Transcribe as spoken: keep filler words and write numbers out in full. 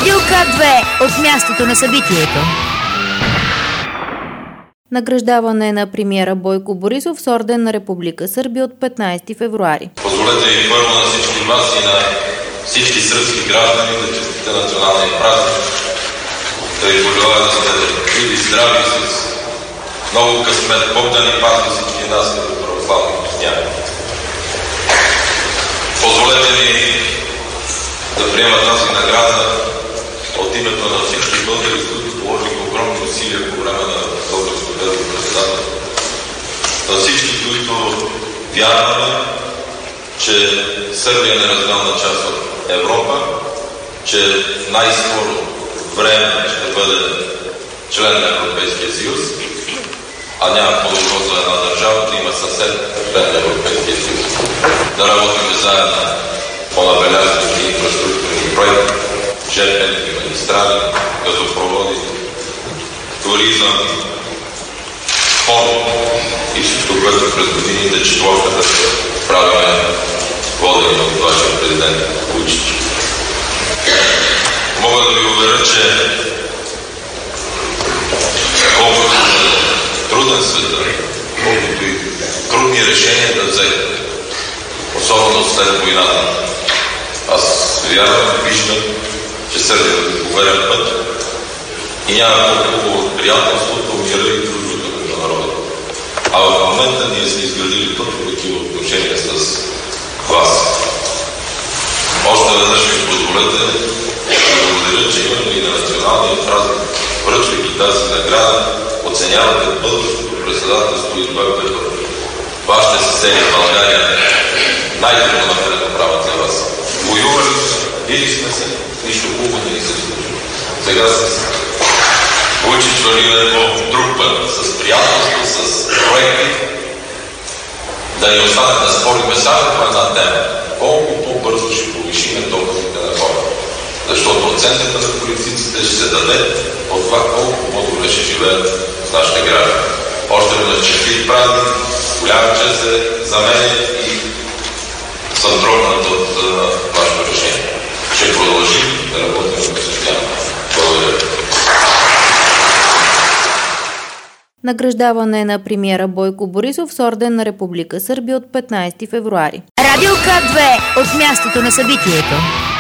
Радио К две от мястото на събитието. Награждаване на премиера Бойко Борисов с орден на Република Сърбия от петнайсети февруари. Позволете ви първо на всички вас и на всички сръбски граждани да честите националния празник, да ви пожелая да сте живи, здрави и с много късмет. Бог да ни пази всички нас като православни християни. Позволете ми да приема тази награда от името на всички българи, които положиха огромни усилия по време на българското бело председателство. На всички, които вярваме, че Сърбия е неразделна част от Европа, че най-скоро време ще бъде член на Европейския съюз, а няма по-добро за една държава да има съсед член на Европейския съюз. Да работим заедно по набелязващи инфраструктурни проекти, жертвени магистрали, газопроводи, туризъм, спорт и всичко, което през годините четворката правиме водени от вашия президент Вучич. Мога да ви уверя, че колкото труден света, колкото и трудни решения да вземе, особено след войната, аз вярвам и виждам, че Сърбия е уверен път и няма по-хубаво от приятелството, мира и дружбата между народа. А в момента ние сме изградили точно такива отношения с вас. Още веднъж ми позволете да благодаря, че именно и на националния празник, връчвайки тази награда, оценявате българското председателство и това, което вашите съседи в България най-добро напред правят за вас. Воювали сме, били сме се, нищо хубаво не ни се случва. Сега с Вучич вървиме по друг път, с приятелство, с проекти, да ни остане да спориме само по една тема. Колко по-бързо ще повишиме доходите на хората. Защото оценката на политиците ще се даде от това колко по-добре ще живеят с нашите граждани. Още веднъж честит празник, голяма чест е за мен и съм трогнат от вашето решение. Ще продължим да работим постоянно. Благодаря. Награждаване на премиера Бойко Борисов с орден на Република Сърбия от петнайсети февруари. Радио К две от мястото на събитието.